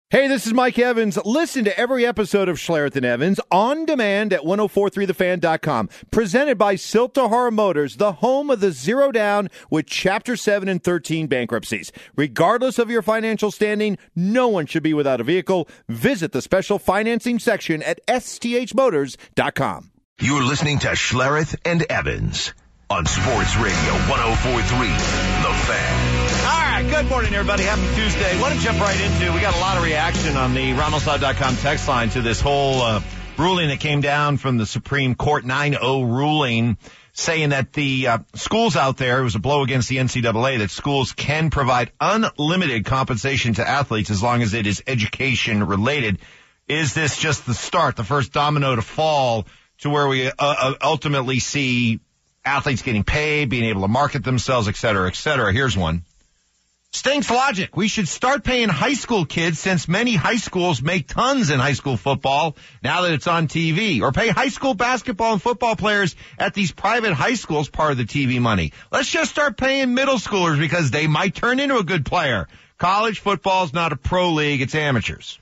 Hey, this is Mike Evans. Listen to every episode of Schlereth and Evans on demand at 1043thefan.com. Presented by Siltahara Motors, the home of the zero down with Chapter 7 and 13 bankruptcies. Regardless of your financial standing, no one should be without a vehicle. Visit the special financing section at sthmotors.com. You're listening to Schlereth and Evans on Sports Radio 1043 The Fan. All right, good morning, everybody. Happy Tuesday. I want to jump right into, we got a lot of reaction on the RamosLaw.com text line to this whole ruling that came down from the Supreme Court, 9-0 ruling, saying that the schools out there, it was a blow against the NCAA, that schools can provide unlimited compensation to athletes as long as it is education related. Is this just the start, the first domino to fall to where we ultimately see athletes getting paid, being able to market themselves, et cetera, et cetera? Here's one. Stinks logic. We should start paying high school kids since many high schools make tons in high school football now that it's on TV. Or pay high school basketball and football players at these private high schools part of the TV money. Let's just start paying middle schoolers because they might turn into a good player. College football is not a pro league. It's amateurs.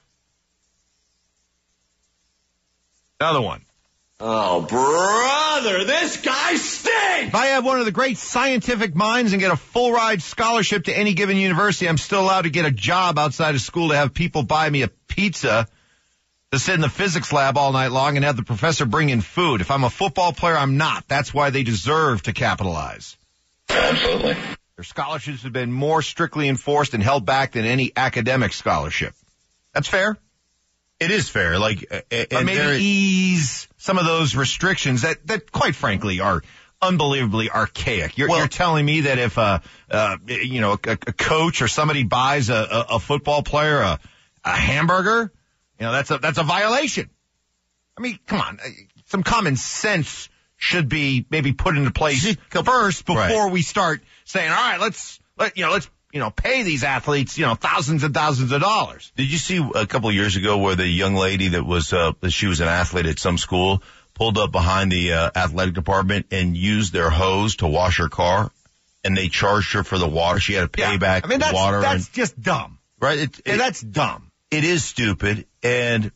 Another one. Oh, brother, this guy stinks! If I have one of the great scientific minds and get a full ride scholarship to any given university, I'm still allowed to get a job outside of school to have people buy me a pizza to sit in the physics lab all night long and have the professor bring in food. If I'm a football player, I'm not. That's why they deserve to capitalize. Absolutely. Their scholarships have been more strictly enforced and held back than any academic scholarship. That's fair. It is fair. But maybe ease some of those restrictions that quite frankly are unbelievably archaic. You're telling me that if a coach or somebody buys a football player a hamburger, that's a violation. I mean, come on, some common sense should be maybe put into place first before we start saying, all right, let's pay these athletes, thousands and thousands of dollars. Did you see a couple of years ago where the young lady that was, she was an athlete at some school, pulled up behind the athletic department and used their hose to wash her car, and they charged her for the water. She had to pay back the water. That's just dumb. Right? That's dumb. It is stupid. And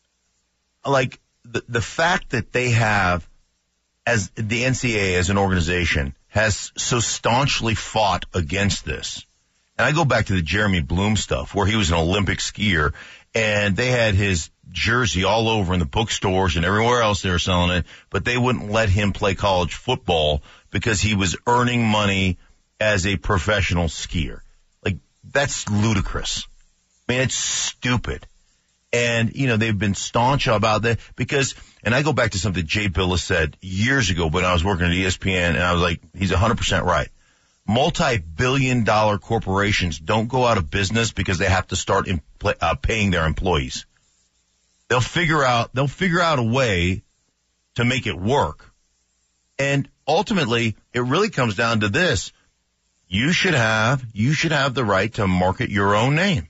the fact that they have, as the NCAA as an organization, has so staunchly fought against this. And I go back to the Jeremy Bloom stuff where he was an Olympic skier and they had his jersey all over in the bookstores and everywhere else they were selling it, but they wouldn't let him play college football because he was earning money as a professional skier. That's ludicrous. I mean, it's stupid. And, they've been staunch about that because, and I go back to something Jay Billis said years ago when I was working at ESPN, and I was like, he's 100% right. Multi-billion-dollar corporations don't go out of business because they have to start paying their employees. They'll figure out a way to make it work. And ultimately, it really comes down to this. You should have the right to market your own name.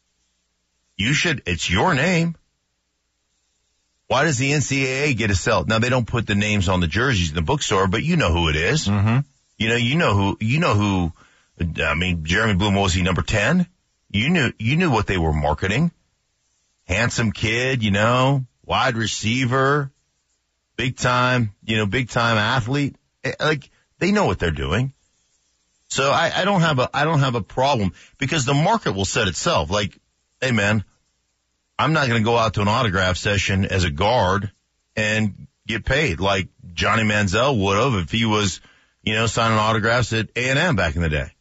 It's your name. Why does the NCAA get to sell it? Now, they don't put the names on the jerseys in the bookstore, but you know who it is. Mm-hmm. You know who, I mean, Jeremy Bloom, was he number 10? You knew what they were marketing. Handsome kid, wide receiver, big time athlete. They know what they're doing. So I don't have a problem because the market will set itself. Hey man, I'm not going to go out to an autograph session as a guard and get paid like Johnny Manziel would have if he was, signing autographs at A&M back in the day.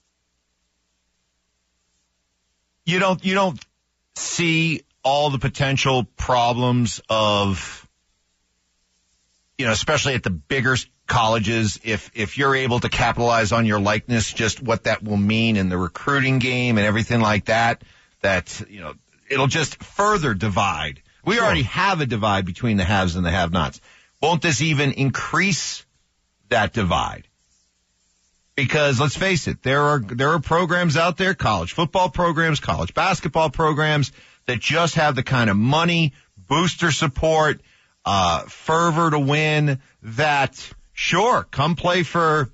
You don't see all the potential problems of, especially at the bigger colleges, if you're able to capitalize on your likeness, just what that will mean in the recruiting game and everything like that, it'll just further divide. We already have a divide between the haves and the have-nots. Won't this even increase that divide? Because let's face it, there are programs out there, college football programs, college basketball programs, that just have the kind of money, booster support, fervor to win that, sure, come play for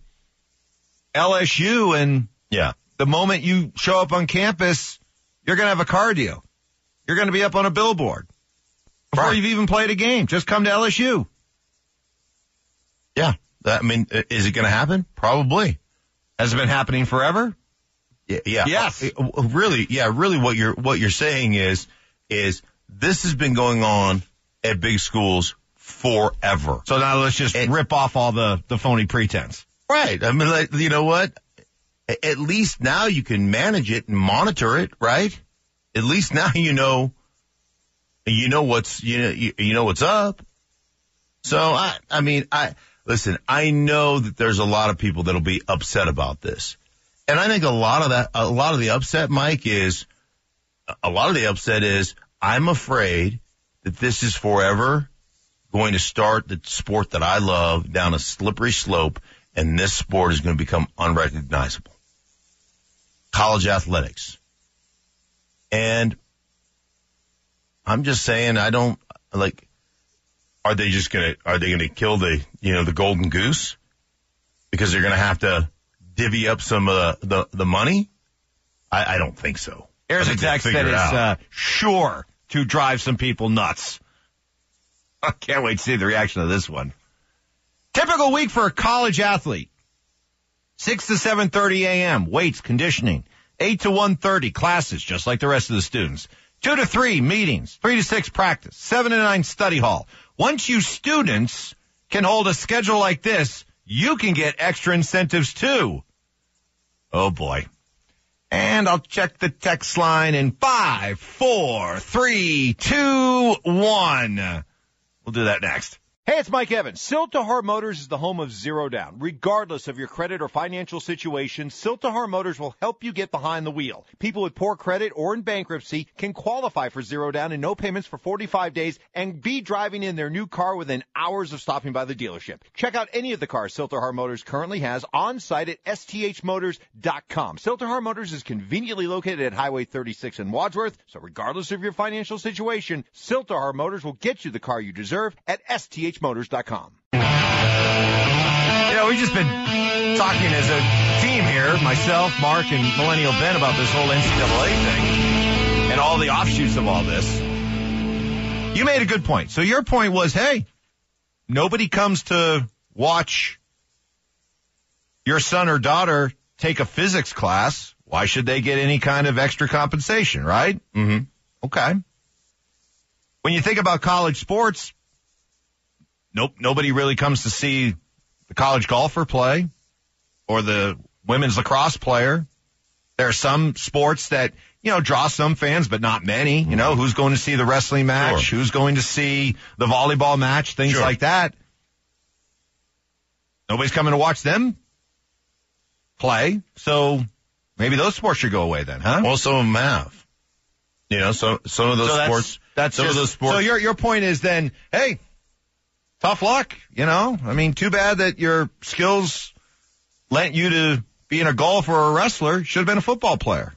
LSU and the moment you show up on campus, you're going to have a car deal. You're going to be up on a billboard before Right. you've even played a game. Just come to LSU. Yeah. Is it going to happen? Probably. Has it been happening forever? Yeah. Yes. Really, what you're saying is this has been going on at big schools forever. So now let's just rip off all the phony pretense. Right. I mean, like, you know what? At least now you can manage it and monitor it, right? At least now you know what's up. So listen, I know that there's a lot of people that'll be upset about this. And I think a lot of the upset, Mike, is I'm afraid that this is forever going to start the sport that I love down a slippery slope, and this sport is going to become unrecognizable. College athletics. And I'm just saying, are they going to kill the golden goose because they're going to have to divvy up some of the money? I don't think so. Here's a text that is sure to drive some people nuts. I can't wait to see the reaction of this one. Typical week for a college athlete. 6 to 7:30 a.m. weights, conditioning. 8 to 1:30 classes, just like the rest of the students. 2 to 3 meetings. 3 to 6 practice. 7 to 9 study hall. Once you students can hold a schedule like this, you can get extra incentives too. Oh boy. And I'll check the text line in 5, 4, 3, 2, 1. We'll do that next. Hey, it's Mike Evans. Siltahar Motors is the home of Zero Down. Regardless of your credit or financial situation, Siltahar Motors will help you get behind the wheel. People with poor credit or in bankruptcy can qualify for Zero Down and no payments for 45 days and be driving in their new car within hours of stopping by the dealership. Check out any of the cars Siltahar Motors currently has on site at sthmotors.com. Siltahar Motors is conveniently located at Highway 36 in Wadsworth, so regardless of your financial situation, Siltahar Motors will get you the car you deserve at sthmotors.com. We've just been talking as a team here, myself, Mark, and Millennial Ben, about this whole NCAA thing and all the offshoots of all this. You made a good point. So your point was, hey, nobody comes to watch your son or daughter take a physics class. Why should they get any kind of extra compensation, right? Mm-hmm. Okay. When you think about college sports, nobody really comes to see the college golfer play or the women's lacrosse player. There are some sports that, draw some fans, but not many. Who's going to see the wrestling match? Sure. Who's going to see the volleyball match? Things like that. Nobody's coming to watch them play. So maybe those sports should go away then, huh? Well, some of them have. Some of those sports. So your point is then, hey, tough luck, too bad that your skills lent you to being a golfer or a wrestler. Should have been a football player.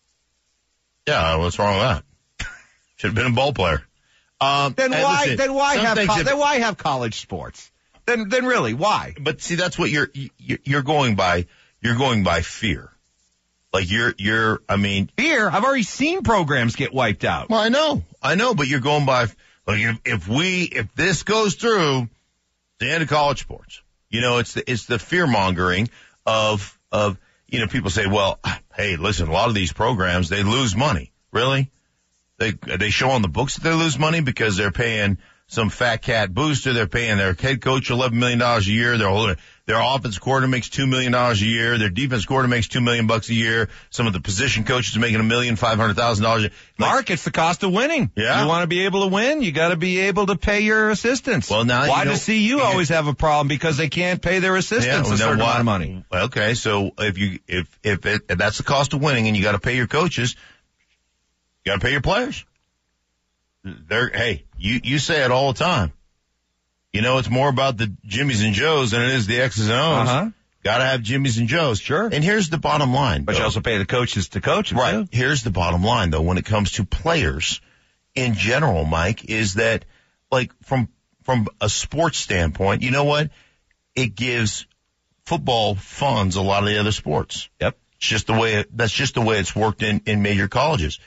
Yeah, what's wrong with that? Should have been a ball player. Then why have college sports? Then really, why? But see, that's what you're going by. You're going by fear. Like fear. I've already seen programs get wiped out. Well, I know, but you're going by. Like if this goes through, the end of college sports. It's the fear mongering of people say, well, hey, listen, a lot of these programs, they lose money. Really? They show on the books that they lose money because they're paying some fat cat booster. They're paying their head coach $11 million a year. Their offense coordinator makes $2 million a year. Their defense coordinator makes $2 million a year. Some of the position coaches are making $1,500,000 a year. Mark, it's the cost of winning. Yeah. You want to be able to win, you got to be able to pay your assistants. Well, now why does CU always have a problem? Because they can't pay their assistants a certain amount of money. Okay, so if that's the cost of winning, and you got to pay your coaches, you got to pay your players. You say it all the time. It's more about the Jimmies and Joes than it is the X's and O's. Uh-huh. Got to have Jimmies and Joes. Sure. And here's the bottom line. But you also pay the coaches to coach them, right. too. Here's the bottom line, though, when it comes to players in general, Mike, is that, like, from a sports standpoint, you know what? It gives football funds a lot of the other sports. Yep. That's just the way it's worked in major colleges.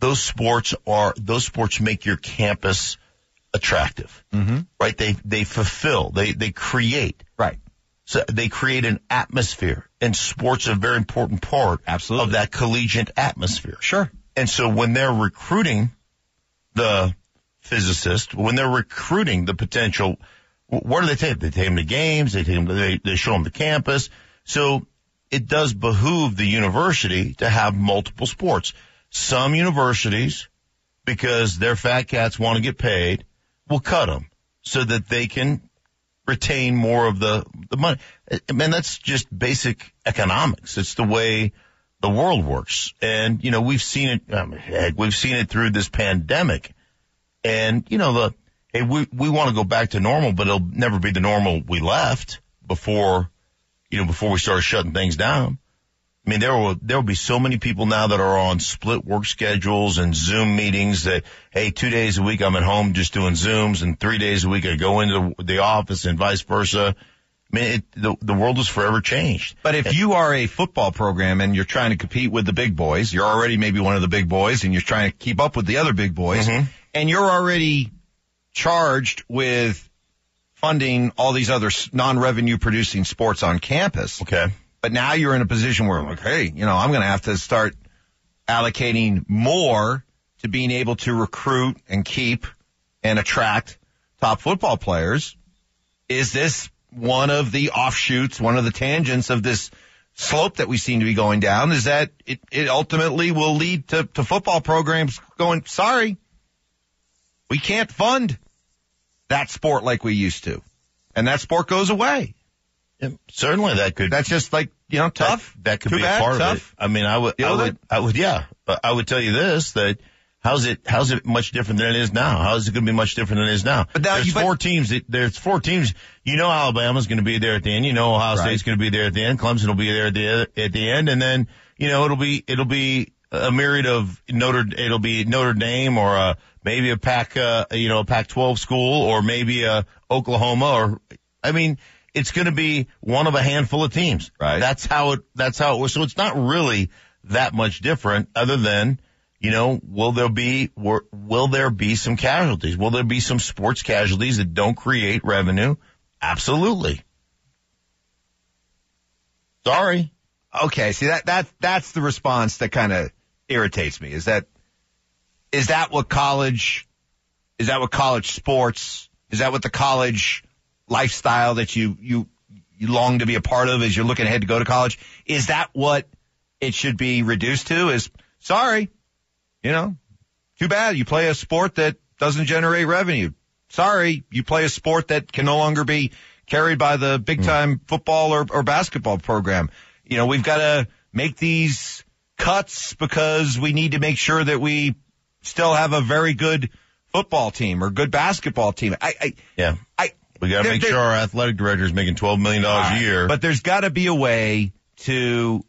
those sports make your campus attractive, right? They fulfill, they create, right? So they create an atmosphere, and sports are a very important part Absolutely. of that collegiate atmosphere. Sure. And so when they're recruiting the physicist, when they're recruiting the potential, where do they take them? They take them to games, they show them the campus. So it does behoove the university to have multiple sports. Some universities, because their fat cats want to get paid, will cut them so that they can retain more of the money. I mean, that's just basic economics. It's the way the world works. And, we've seen it, we've seen it through this pandemic. And, we want to go back to normal, but it'll never be the normal we left before we started shutting things down. I mean, there will be so many people now that are on split work schedules and Zoom meetings that, hey, 2 days a week I'm at home just doing Zooms, and 3 days a week I go into the office and vice versa. I mean, the world is forever changed. But if you are a football program and you're trying to compete with the big boys, you're already maybe one of the big boys and you're trying to keep up with the other big boys, and you're already charged with funding all these other non-revenue producing sports on campus. Okay. But now you're in a position where, like, hey, I'm going to have to start allocating more to being able to recruit and keep and attract top football players. Is this one of the offshoots, one of the tangents of this slope that we seem to be going down? Is that it ultimately will lead to football programs going, sorry, we can't fund that sport like we used to. And that sport goes away. Yeah, certainly that's just like, tough. That could Too be bad, a part tough. of it. I mean, I would tell you this, that how's it much different than it is now? How is it going to be much different than it is now? But now there's four teams. Alabama's going to be there at the end. Ohio State's going to be there at the end. Clemson will be there at the end. And then, it'll be a myriad of it'll be Notre Dame or maybe a Pac-12 school, or maybe Oklahoma, it's going to be one of a handful of teams. Right. That's how it was. So it's not really that much different, other than, will there be some casualties? Will there be some sports casualties that don't create revenue? Absolutely. Sorry. Okay. See, that's the response that kind of irritates me. Is that what college sports, is that what the college lifestyle that you long to be a part of as you're looking ahead to go to college? Is that what it should be reduced to? Is, sorry, too bad you play a sport that doesn't generate revenue. Sorry, you play a sport that can no longer be carried by the big time football or basketball program. We've got to make these cuts because we need to make sure that we still have a very good football team or good basketball team. We got to make sure our athletic director is making $12 million a year. But there's got to be a way to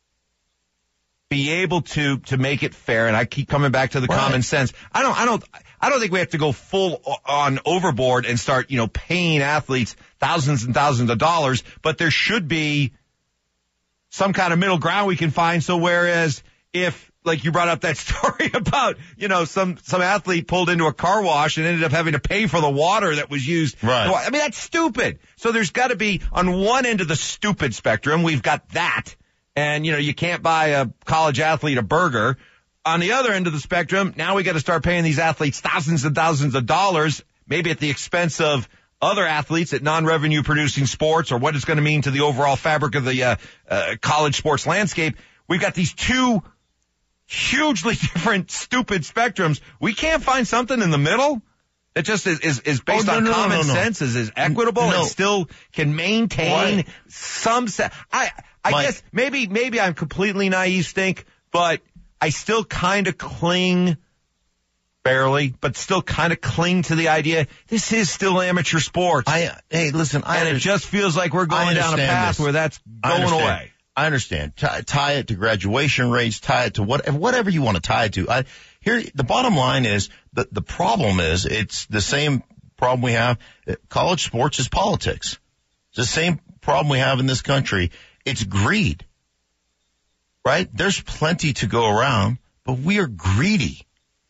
be able to make it fair. And I keep coming back to the common sense. I don't think we have to go full on overboard and start, paying athletes thousands and thousands of dollars, but there should be some kind of middle ground we can find. So whereas if, like you brought up that story about, some athlete pulled into a car wash and ended up having to pay for the water that was used. Right. I mean, that's stupid. So there's got to be, on one end of the stupid spectrum, we've got that. And, you can't buy a college athlete a burger. On the other end of the spectrum, now we got to start paying these athletes thousands and thousands of dollars, maybe at the expense of other athletes at non-revenue producing sports, or what it's going to mean to the overall fabric of the college sports landscape. We've got these two hugely different stupid spectrums. We can't find something in the middle that just is based on common sense, is equitable and still can maintain some I guess maybe I'm completely naive, Stink, but I still kind of cling, barely, but still kind of cling to the idea this is still amateur sports. It just feels like we're going down a path where that's going away. I understand. Tie it to graduation rates, tie it to whatever you want to tie it to. The bottom line is the problem is it's the same problem we have. College sports is politics. It's the same problem we have in this country. It's greed, right? There's plenty to go around. but we are greedy.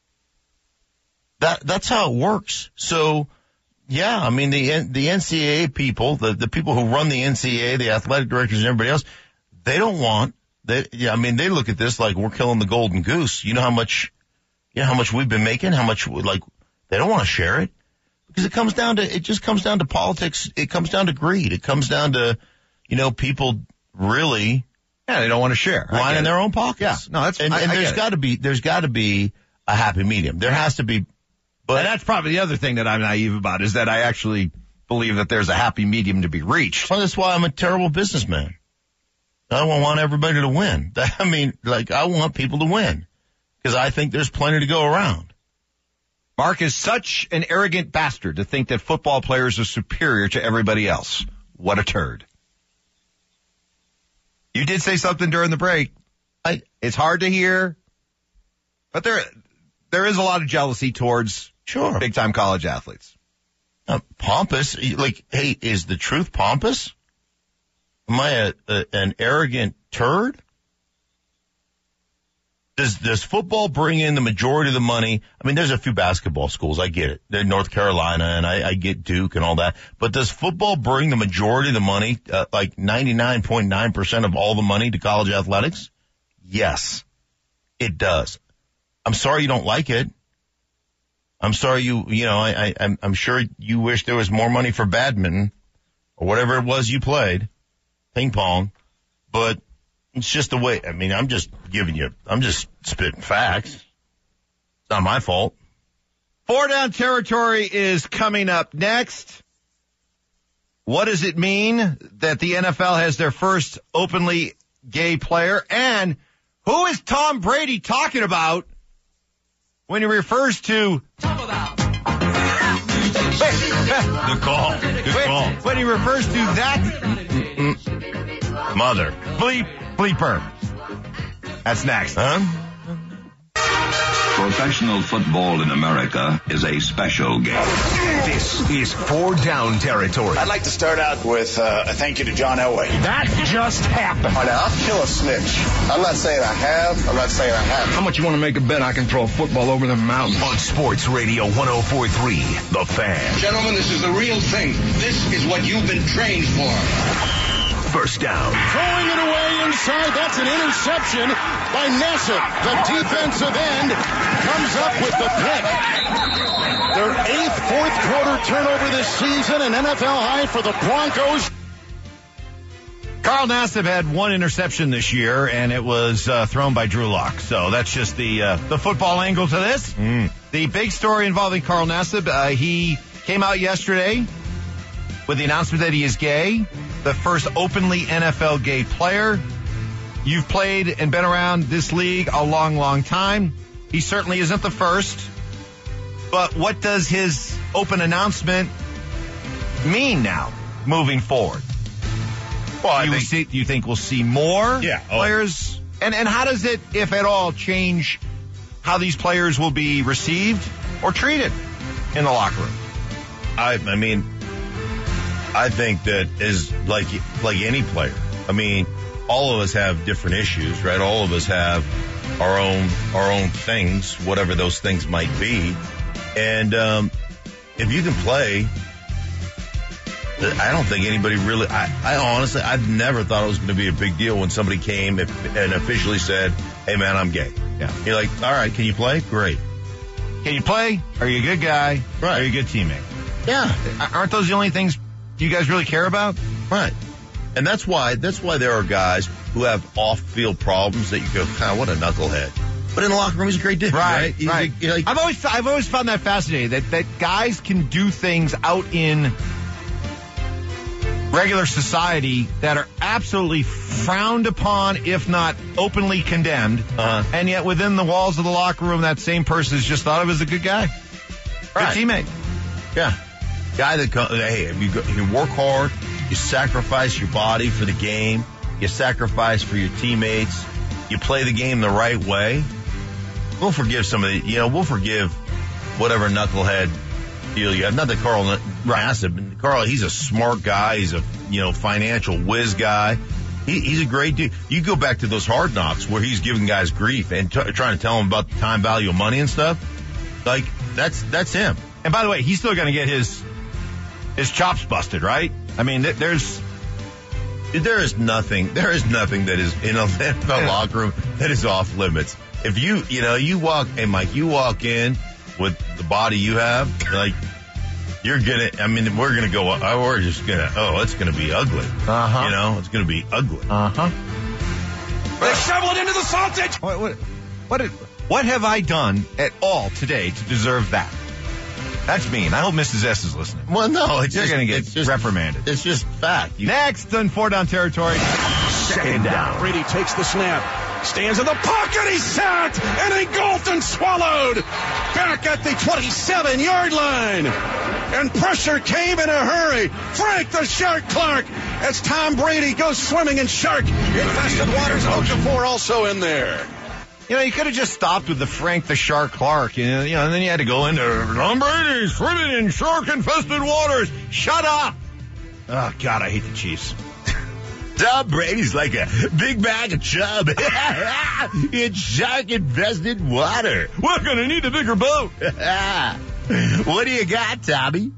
That's how it works. So, yeah, I mean, the NCAA people, the people who run the NCAA, the athletic directors and everybody else, they don't want they look at this like we're killing the golden goose. You know how much we've been making, how much, like, they don't want to share it because it just comes down to politics. It comes down to greed. It comes down to, people really. Yeah, they don't want to share. Lining their own pockets. Yeah, no, that's, and there's got to be a happy medium. There has to be. But and that's probably the other thing that I'm naive about is that I actually believe that there's a happy medium to be reached. Well, that's why I'm a terrible businessman. I want everybody to win. I mean, like, I want people to win because I think there's plenty to go around. Mark is such an arrogant bastard to think that football players are superior to everybody else. What a turd. You did say something during the break. It's hard to hear, but there is a lot of jealousy towards big-time college athletes. Pompous? Like, hey, is the truth pompous? Am I an arrogant turd? Does football bring in the majority of the money? I mean, there's a few basketball schools. I get it. They're North Carolina, and I get Duke and all that. But does football bring the majority of the money, like 99.9% of all the money to college athletics? Yes, it does. I'm sorry you don't like it. I'm sorry I'm sure you wish there was more money for badminton or whatever it was you played, ping pong, but it's just the way. I mean, I'm just spitting facts. It's not my fault. 4 Down Territory is coming up next. What does it mean that the NFL has their first openly gay player? And who is Tom Brady talking about when he refers to... Good call. When he refers to that... Mother. Bleeper. That's next. Huh? Professional football in America is a special game. This is 4 Down Territory. I'd like to start out with a thank you to John Elway. That just happened. All right, now, I'll kill a snitch. I'm not saying I have. I'm not saying I haven't. How much you want to make a bet I can throw a football over the mountain? On Sports Radio 104.3, The Fan. Gentlemen, this is the real thing. This is what you've been trained for. First down. Throwing it away inside. That's an interception by Nassib. The defensive end comes up with the pick. Their 8th fourth quarter turnover this season, an NFL high for the Broncos. Carl Nassib had 1 interception this year, and it was thrown by Drew Lock. So that's just the football angle to this. The big story involving Carl Nassib, he came out yesterday with the announcement that he is gay, the first openly NFL gay player. You've played and been around this league a long, long time. He certainly isn't the first. But what does his open announcement mean now, moving forward? Well, do you think we'll see more players? And how does it, if at all, change how these players will be received or treated in the locker room? I mean, I think that is like any player. I mean, all of us have different issues, right? All of us have our own things, whatever those things might be. And if you can play, I don't think anybody really. I honestly, I've never thought it was going to be a big deal when somebody came and officially said, "Hey, man, I'm gay." Yeah. You're like, "All right, can you play? Great. Can you play? Are you a good guy? Right. Are you a good teammate?" Yeah. Aren't those the only things you guys really care about? Right. And that's why there are guys who have off-field problems that you go, "God, what a knucklehead." But in the locker room, he's a great dude, right? Right. Like, I've always found that fascinating that guys can do things out in regular society that are absolutely frowned upon, if not openly condemned, and yet within the walls of the locker room, that same person is just thought of as a good guy, right. Good teammate. Yeah, guy that hey, you work hard, you sacrifice your body for the game, you sacrifice for your teammates, you play the game the right way. We'll forgive some of the, we'll forgive whatever knucklehead deal you have. Not that Carl Nassib. Carl, he's a smart guy. He's a, financial whiz guy. He's a great dude. You go back to those Hard Knocks where he's giving guys grief and trying to tell them about the time value of money and stuff. Like, that's him. And by the way, he's still going to get his chops busted, right? I mean, there is nothing that is in a NFL locker room that is off limits. If you walk in with the body you have, like, we're just it's gonna be ugly. Uh-huh. It's gonna be ugly. Uh-huh. They shovel it into the sausage. What have I done at all today to deserve that? That's mean. I hope Mrs. S is listening. Well, no, you're going to get reprimanded. It's just fact. Next on 4 down territory. Second down. Brady takes the snap. Stands in the pocket. He's sacked and engulfed and swallowed. Back at the 27-yard line. And pressure came in a hurry. Frank the Shark Clark as Tom Brady goes swimming in shark-infested waters. Okafor also in there. You could have just stopped with the Frank the Shark Clark, and then you had to go into Tom Brady swimming in shark-infested waters. Shut up! Oh, God, I hate the Chiefs. Tom Brady's like a big bag of chub in shark-infested water. We're going to need a bigger boat. What do you got, Tommy?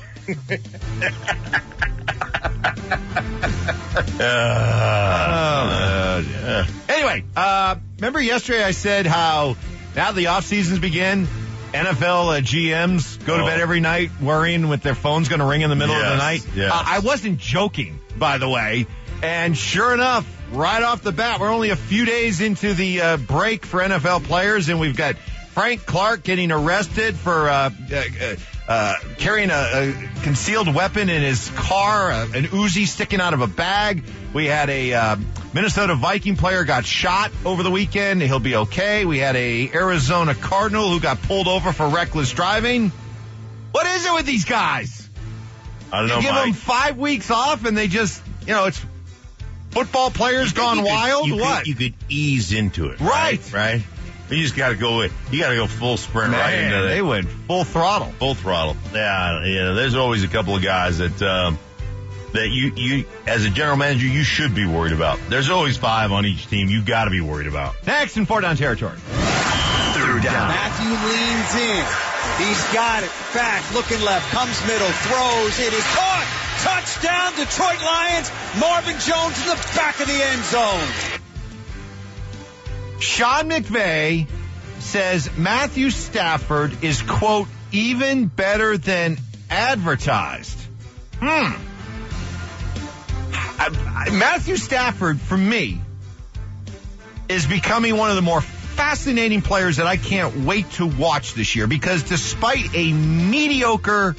Anyway, remember yesterday I said how now the off seasons begin, NFL GMs go to bed every night worrying with their phone's going to ring in the middle of the night? Yes. I wasn't joking, by the way. And sure enough, right off the bat, we're only a few days into the break for NFL players, and we've got Frank Clark getting arrested for carrying a concealed weapon in his car, an Uzi sticking out of a bag. We had a Minnesota Viking player got shot over the weekend. He'll be okay. We had a Arizona Cardinal who got pulled over for reckless driving. What is it with these guys? I don't know, You give them 5 weeks off and they just, it's football players gone wild? What? You could ease into it. Right. Right? You just got to go in. You got to go full sprint right into it. They went full throttle. Full throttle. Yeah. There's always a couple of guys that you as a general manager you should be worried about. There's always 5 on each team you got to be worried about. Next in 4 down territory. Third down. Matthew leans in. He's got it. Back, looking left, comes middle, throws. It is caught. Touchdown, Detroit Lions. Marvin Jones in the back of the end zone. Sean McVay says Matthew Stafford is, quote, even better than advertised. Matthew Stafford, for me, is becoming one of the more fascinating players that I can't wait to watch this year, because despite a mediocre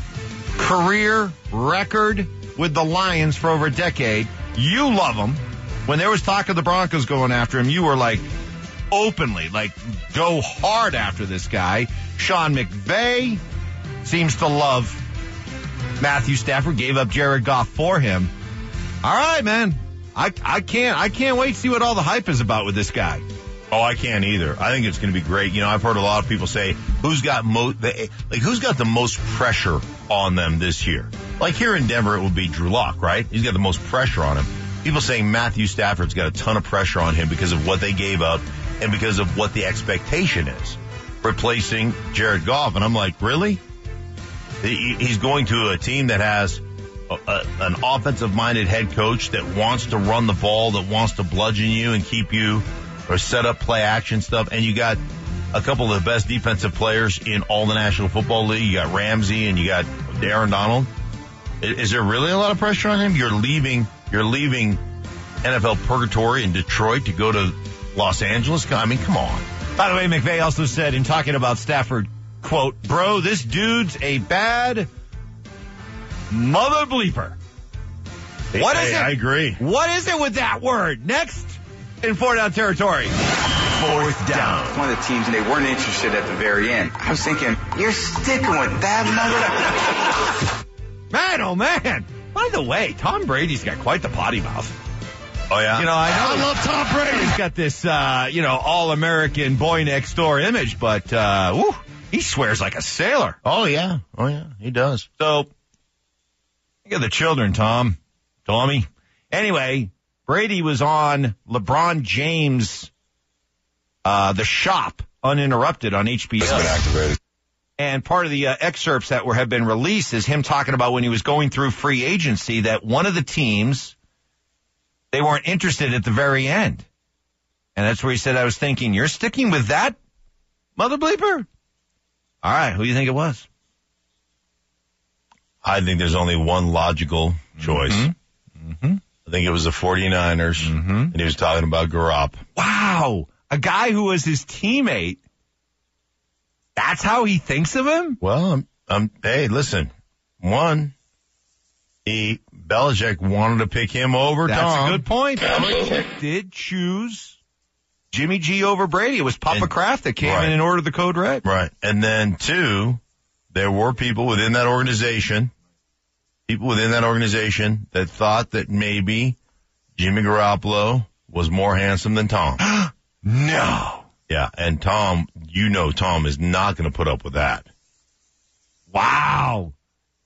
career record with the Lions for over a decade, you love him. When there was talk of the Broncos going after him, you were openly, go hard after this guy. Sean McVay seems to love Matthew Stafford, gave up Jared Goff for him. All right, man. I can't wait to see what all the hype is about with this guy. Oh, I can't either. I think it's going to be great. I've heard a lot of people say, who's got the most pressure on them this year? Like here in Denver, it would be Drew Lock, right? He's got the most pressure on him. People saying Matthew Stafford's got a ton of pressure on him because of what they gave up and because of what the expectation is, replacing Jared Goff. And I'm like, really? He's going to a team that has an offensive-minded head coach that wants to run the ball, that wants to bludgeon you and keep you or set up play action stuff. And you got a couple of the best defensive players in all the National Football League. You got Ramsey and you got Aaron Donald. Is there really a lot of pressure on him? You're leaving NFL purgatory in Detroit to go to Los Angeles? I mean, come on. By the way, McVay also said in talking about Stafford, quote, bro, this dude's a bad mother bleeper. What is it? I agree. What is it with that word? Next in 4 down territory. Fourth down. One of the teams, and they weren't interested at the very end. I was thinking, you're sticking with that mother. Man, oh man. By the way, Tom Brady's got quite the potty mouth. Oh, yeah? I love Tom Brady. He's got this, all-American boy next door image, but, he swears like a sailor. Oh, yeah. He does. So, think of the children, Tommy. Anyway, Brady was on LeBron James, The Shop, uninterrupted on HBO. And part of the excerpts that have been released is him talking about when he was going through free agency that one of the teams, they weren't interested at the very end. And that's where he said, I was thinking, you're sticking with that, mother bleeper? All right, who do you think it was? I think there's only one logical choice. I think it was the 49ers, and he was talking about Garoppolo. Wow, a guy who was his teammate. That's how he thinks of him? Well, hey, listen. One, Belichick wanted to pick him over Tom. That's a good point. Belichick did choose Jimmy G over Brady. It was Papa Kraft that came in and ordered the code red. Right. And then two, there were people within that organization that thought that maybe Jimmy Garoppolo was more handsome than Tom. No. Yeah, and Tom, Tom is not going to put up with that. Wow.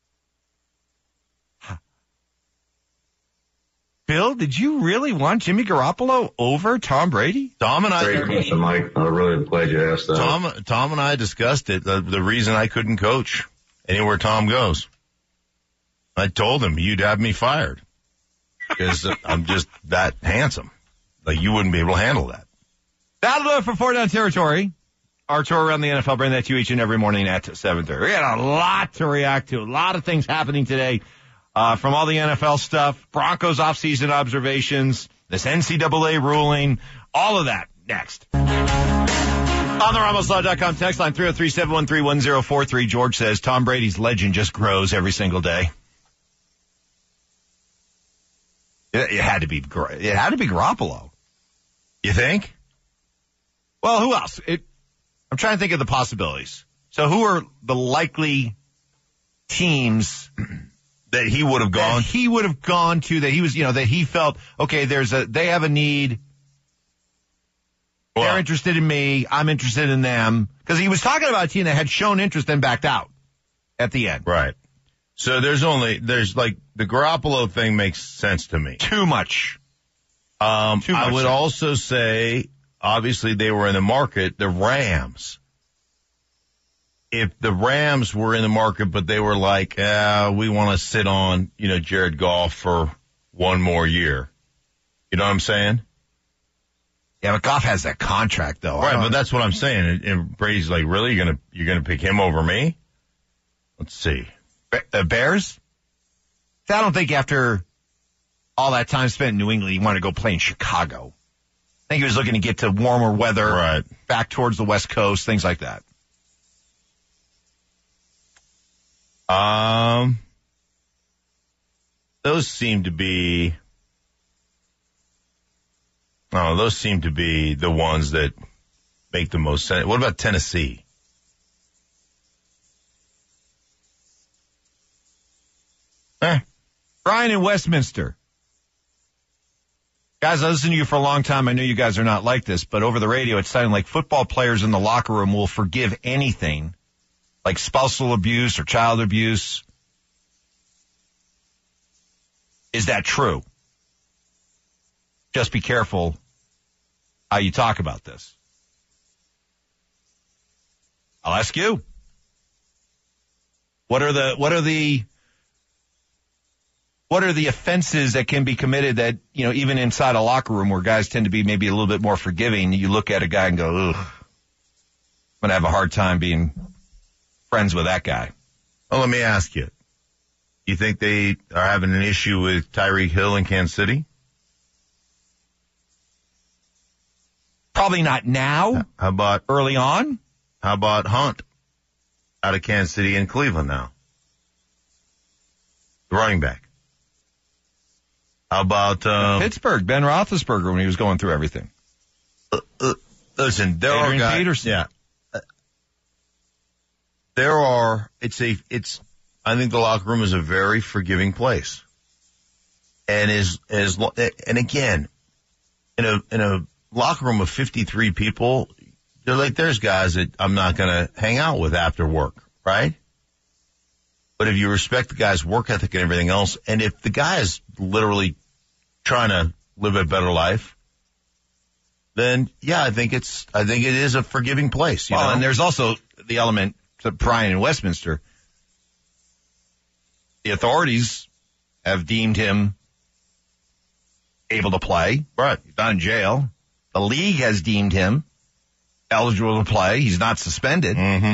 Bill, did you really want Jimmy Garoppolo over Tom Brady? Tom and I. Great question, Mike. I'm really glad you asked that. Tom and I discussed it. The reason I couldn't coach anywhere Tom goes. I told him you'd have me fired because I'm just that handsome. Like you wouldn't be able to handle that. That'll do it for 4 Down Territory. Our tour around the NFL, bring that to you each and every morning at 7:30. We got a lot to react to. A lot of things happening today from all the NFL stuff, Broncos offseason observations, this NCAA ruling, all of that next. On the RamosLaw.com text line 303-713-1043, George says, Tom Brady's legend just grows every single day. It had to be Garoppolo. You think? Well, who else? I'm trying to think of the possibilities. So who are the likely teams that he would have gone? That he would have gone to, that he was, that he felt, okay, they have a need. Well, they're interested in me. I'm interested in them. Because he was talking about a team that had shown interest and backed out at the end. Right. So there's like the Garoppolo thing makes sense to me. Too much. I would also say, obviously, they were in the market, the Rams. If the Rams were in the market, but they were like, we want to sit on, Jared Goff for one more year. You know what I'm saying? Yeah, but Goff has that contract, though. Right, but that's what I'm saying. And Brady's like, really? You're gonna pick him over me? Let's see. Bears? I don't think after all that time spent in New England, he wanted to go play in Chicago. I think he was looking to get to warmer weather, right, back towards the West Coast, things like that. Those seem to be the ones that make the most sense. What about Tennessee? Brian in Westminster. Guys, I listened to you for a long time. I know you guys are not like this, but over the radio, it's sounding like football players in the locker room will forgive anything, like spousal abuse or child abuse. Is that true? Just be careful how you talk about this. I'll ask you. What are the offenses that can be committed that, even inside a locker room where guys tend to be maybe a little bit more forgiving, you look at a guy and go, ugh, I'm going to have a hard time being friends with that guy. Well, let me ask you. You think they are having an issue with Tyreek Hill in Kansas City? Probably not now. How about early on? How about Hunt out of Kansas City and Cleveland now? The running back. How about Pittsburgh, Ben Roethlisberger when he was going through everything? Listen, there Adrian are guys. Peterson. Yeah. There are. I think the locker room is a very forgiving place, and and again, in a locker room of 53 people, there's guys that I'm not going to hang out with after work, right? But if you respect the guy's work ethic and everything else, and if the guy is literally trying to live a better life, then yeah, I think it is a forgiving place. You know? And there's also the element to Brian in Westminster. The authorities have deemed him able to play. Right. He's not in jail. The league has deemed him eligible to play. He's not suspended. Mm-hmm.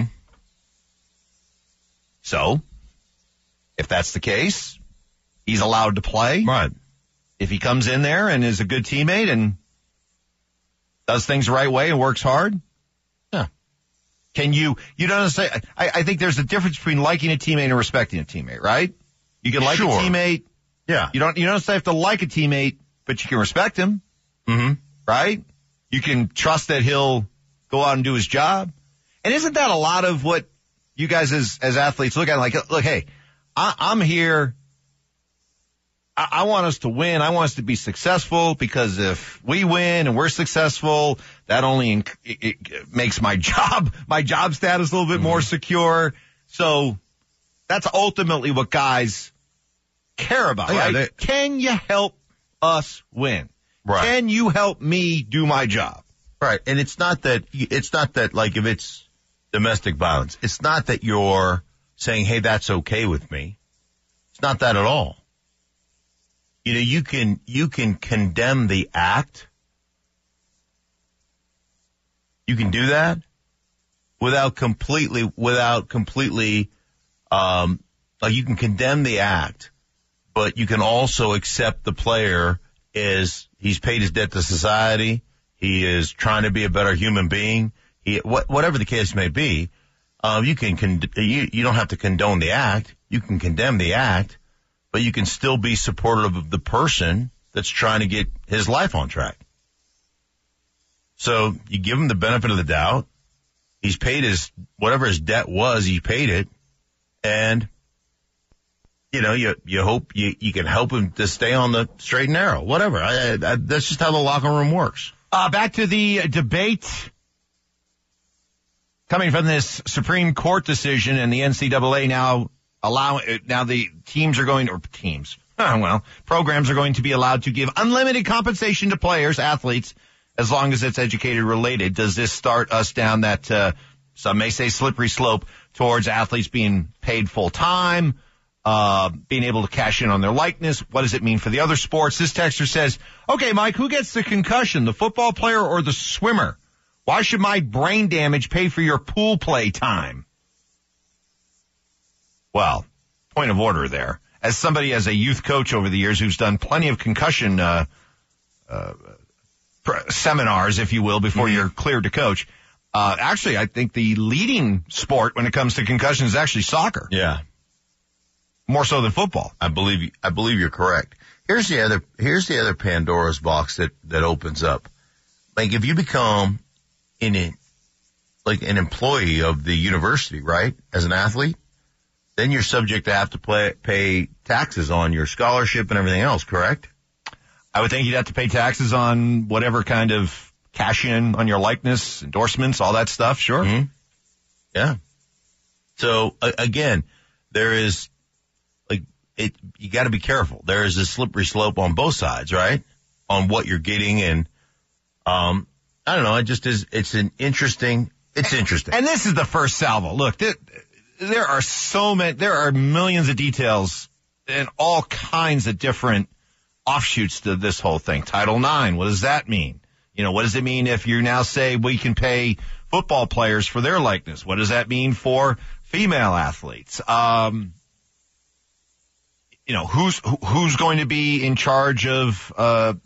So, if that's the case, he's allowed to play. Right. If he comes in there and is a good teammate and does things the right way and works hard, yeah. Can you don't say, I think there's a difference between liking a teammate and respecting a teammate, right? You can like a teammate. Yeah. You don't have to like a teammate, but you can respect him. Mm-hmm. Right? You can trust that he'll go out and do his job. And isn't that a lot of what you guys as athletes look at? Like, look, hey, I'm here. I want us to win. I want us to be successful because if we win and we're successful, that only it makes my job status a little bit more secure. So that's ultimately what guys care about, right? Can you help us win? Right. Can you help me do my job? Right. And it's not that like if it's domestic violence, it's not that you're saying, hey, that's okay with me. It's not that at all. You know, you can condemn the act. You can do that without completely, like you can condemn the act, but you can also accept the player is he's paid his debt to society. He is trying to be a better human being. Whatever the case may be, you don't have to condone the act. You can condemn the act, but you can still be supportive of the person that's trying to get his life on track. So you give him the benefit of the doubt. He's paid whatever his debt was, he paid it. And, you know, you hope you can help him to stay on the straight and narrow, whatever. That's just how the locker room works. Back to the debate coming from this Supreme Court decision and the NCAA now the programs are going to be allowed to give unlimited compensation to players, athletes, as long as it's educated related. Does this start us down that, some may say slippery slope towards athletes being paid full time, being able to cash in on their likeness? What does it mean for the other sports? This texter says, okay, Mike, who gets the concussion, the football player or the swimmer? Why should my brain damage pay for your pool play time? Well, point of order there. As somebody, as a youth coach over the years who's done plenty of concussion seminars, if you will, before you're cleared to coach, actually, I think the leading sport when it comes to concussion is actually soccer. Yeah. More so than football. I believe you're correct. Here's the other Pandora's box that opens up. Like if you become an employee of the university, right, as an athlete, then you're subject to have to pay taxes on your scholarship and everything else, correct? I would think you'd have to pay taxes on whatever kind of cash in on your likeness, endorsements, all that stuff, sure. Mm-hmm. Yeah. So again, there is you got to be careful. There is a slippery slope on both sides, right? On what you're getting, and I don't know. It just is. It's interesting. And this is the first salvo. Look, there are millions of details and all kinds of different offshoots to this whole thing. Title IX, what does that mean? You know, what does it mean if you now say we can pay football players for their likeness? What does that mean for female athletes? You know, who's going to be in charge of, the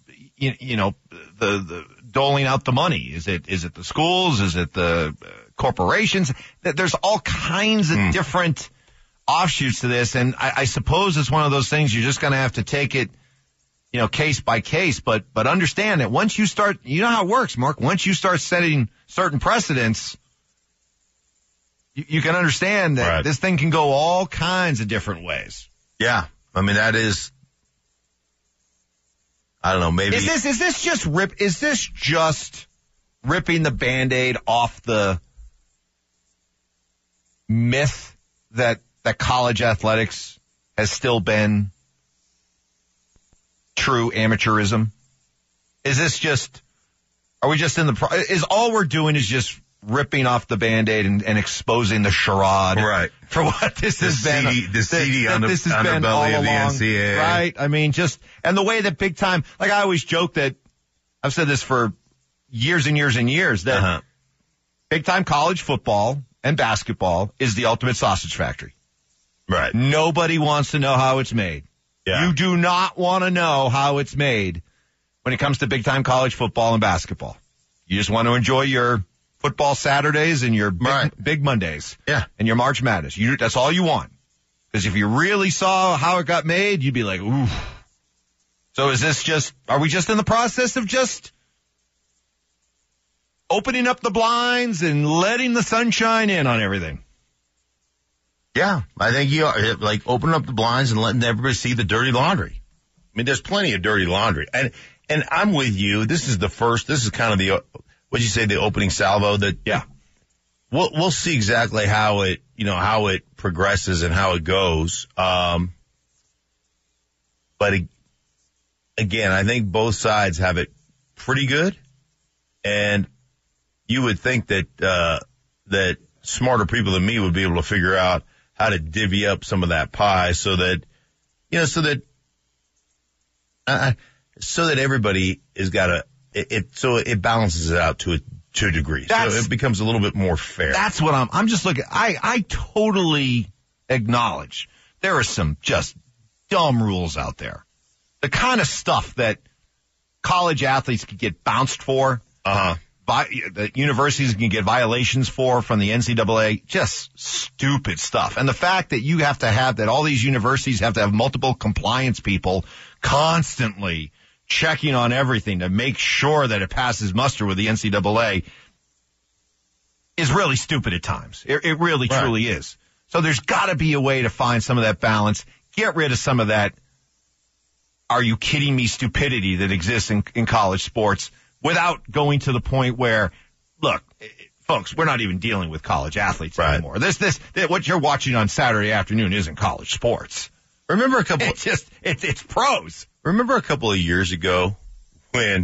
doling out the money? Is it the schools? Is it the corporations? There's all kinds of different offshoots to this. And I suppose it's one of those things you're just going to have to take it, you know, case by case, but understand that once you start, you know how it works, Mark, once you start setting certain precedents, you can understand that this thing can go all kinds of different ways. Yeah. I mean, that is, I don't know, maybe. Is this just ripping the Band-Aid off the myth that college athletics has still been true amateurism? Is this just, are we just in the, is all we're doing is just ripping off the Band-Aid and exposing the charade? Right. For what this has been. The seedy underbelly of the NCAA. Right. I mean, and the way that big time, like I always joke that, I've said this for years and years and years, that big time college football and basketball is the ultimate sausage factory. Right. Nobody wants to know how it's made. Yeah. You do not want to know how it's made when it comes to big time college football and basketball. You just want to enjoy your football Saturdays and your big Mondays. Yeah. And your March Madness. That's all you want. Because if you really saw how it got made, you'd be like, ooh. So are we just in the process of just opening up the blinds and letting the sunshine in on everything? Yeah, I think you are, like, opening up the blinds and letting everybody see the dirty laundry. I mean, there's plenty of dirty laundry. And I'm with you. This is kind of what'd you say, the opening salvo? Yeah. We'll see exactly how it progresses and how it goes. But again, I think both sides have it pretty good. And you would think that smarter people than me would be able to figure out how to divvy up some of that pie so that everybody has got so it balances it out to a degree. So it becomes a little bit more fair. That's what I'm just looking, I totally acknowledge there are some just dumb rules out there. The kind of stuff that college athletes can get bounced for, that universities can get violations for from the NCAA, just stupid stuff. And the fact that you have to have that all these universities have to have multiple compliance people constantly checking on everything to make sure that it passes muster with the NCAA is really stupid at times. It really, truly is. So there's got to be a way to find some of that balance, get rid of some of that are you kidding me stupidity that exists in college sports without going to the point where, look, folks, we're not even dealing with college athletes anymore. What you're watching on Saturday afternoon isn't college sports. Remember it's pros. Remember a couple of years ago when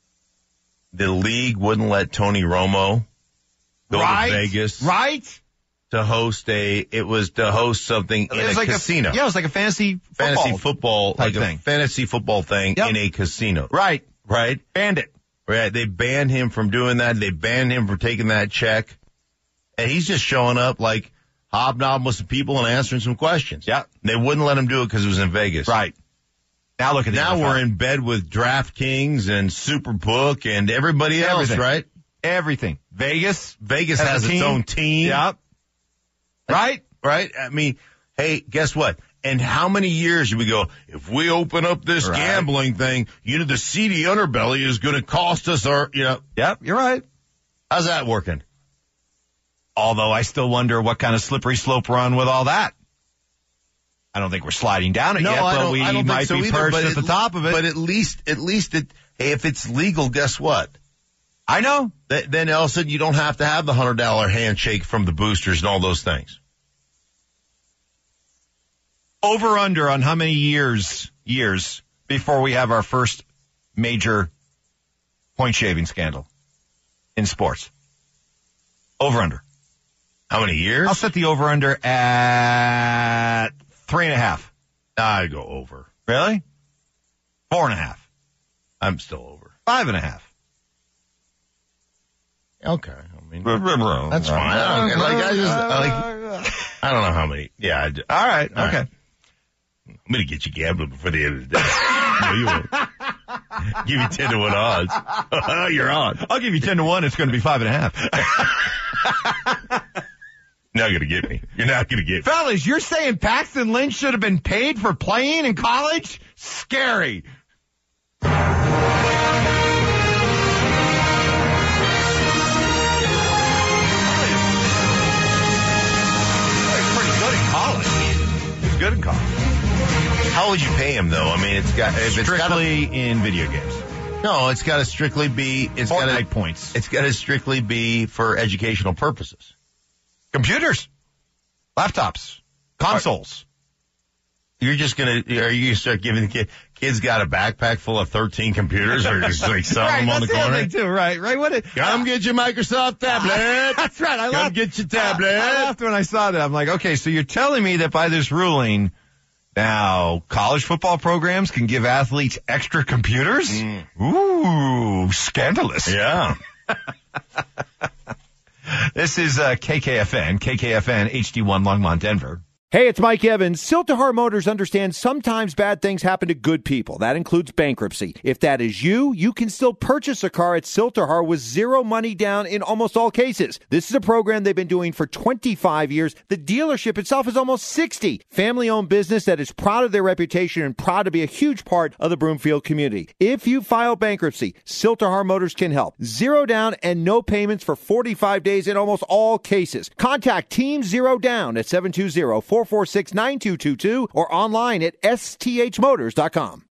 the league wouldn't let Tony Romo go to Vegas? Right. To host something in a casino. It was like a fantasy football thing in a casino. Right. Banned it. Right. They banned him from doing that. They banned him from taking that check. And he's just showing up like hobnobbing with some people and answering some questions. Yeah. They wouldn't let him do it because it was in Vegas. Right. Now look at Now we're in bed with DraftKings and Superbook and everybody else, right? Everything. Vegas has its own team. Yep. Right? I mean, hey, guess what? And how many years do we go, if we open up this gambling thing, the seedy underbelly is going to cost us our, Yep, you're right. How's that working? Although I still wonder what kind of slippery slope we're on with all that. I don't think we're sliding down it yet, but we might be perched at the top of it. But at least if it's legal, guess what? I know. Then all of a sudden you don't have to have the $100 handshake from the boosters and all those things. Over under on how many years before we have our first major point shaving scandal in sports? Over under. How many years? I'll set the over under at 3.5. I go over. Really? 4.5. I'm still over. 5.5. Okay, I mean that's fine. I don't know how many. Yeah. All right. Okay. I'm gonna get you gambling before the end of the day. No, you won't. Give you 10 to 1 odds. You're on. I'll give you 10 to 1. It's going to be 5.5. Not gonna get me. You're not gonna get me. Fellas, you're saying Paxton Lynch should have been paid for playing in college? Scary. Good in college. How would you pay him though? I mean, it's strictly in video games. No, it's got to strictly be Fortnite points. It's got to strictly be for educational purposes. Computers, laptops, consoles. You're just are you start giving the kids got a backpack full of 13 computers or just like selling them on the corner? Right, too, right. Come get your Microsoft tablet. That's right. Come get your tablet. I laughed when I saw that. I'm like, okay, so you're telling me that by this ruling, now college football programs can give athletes extra computers? Ooh, scandalous. Yeah. This is KKFN HD1 Longmont, Denver. Hey, it's Mike Evans. Siltahar Motors understands sometimes bad things happen to good people. That includes bankruptcy. If that is you, you can still purchase a car at Siltahar with zero money down in almost all cases. This is a program they've been doing for 25 years. The dealership itself is almost 60. Family-owned business that is proud of their reputation and proud to be a huge part of the Broomfield community. If you file bankruptcy, Siltahar Motors can help. Zero down and no payments for 45 days in almost all cases. Contact Team Zero Down at 720-446-9222 or online at sthmotors.com.